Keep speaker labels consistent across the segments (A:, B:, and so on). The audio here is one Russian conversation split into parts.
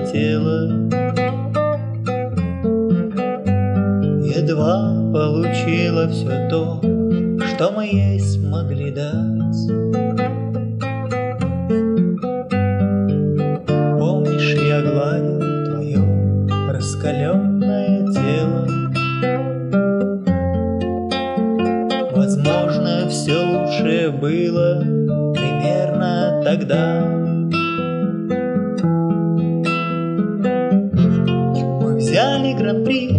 A: тело. Едва получила все то, что мы ей смогли дать. Помнишь, я гладил твое раскаленное тело? Возможно, все лучшее было примерно тогда. Мы взяли гран-при.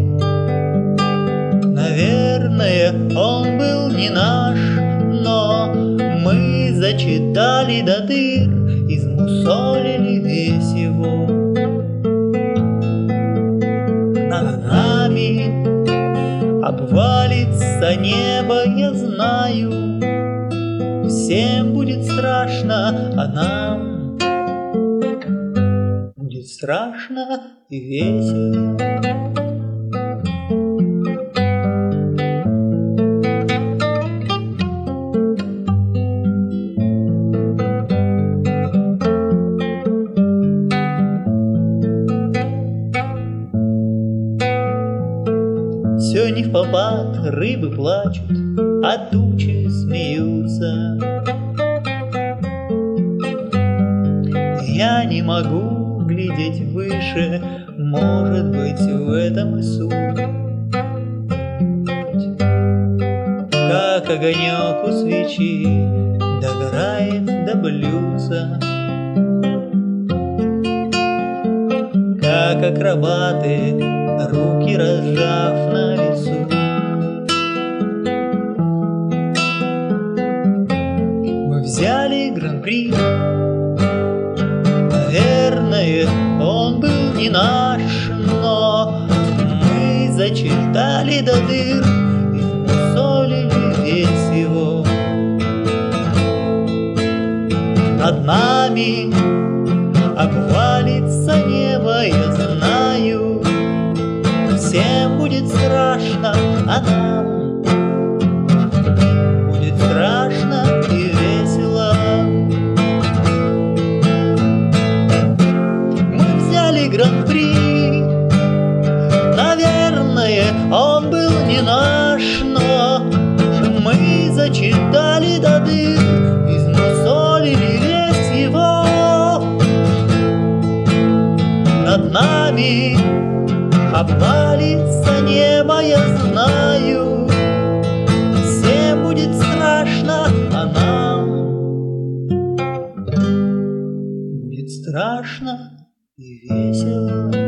A: Наверное, он был не наш, но мы зачитали до дыр, измусолили весь его. Над нами обвалится небо, я знаю. Всем будет страшно, а нам будет страшно и весело. Все не впопад, рыбы плачут, а тучи смеются. Я не могу глядеть выше, может быть, в этом и суть. Как огонек у свечи догорает до блюдца, как акробаты, руки разжав на весу. Мы взяли гран-при. Наверное, он был не наш, но мы зачитали до дыр, измусолили весь его. Над нами обвалится небо, я знаю. Всем будет страшно, а нам будет страшно и весело. Мы взяли гран-при. Наверное, он был не наш, но мы зачитали до дыр, измусолили весь его. Над нами обвалится небо, я знаю. Всем будет страшно, а нам будет страшно и весело.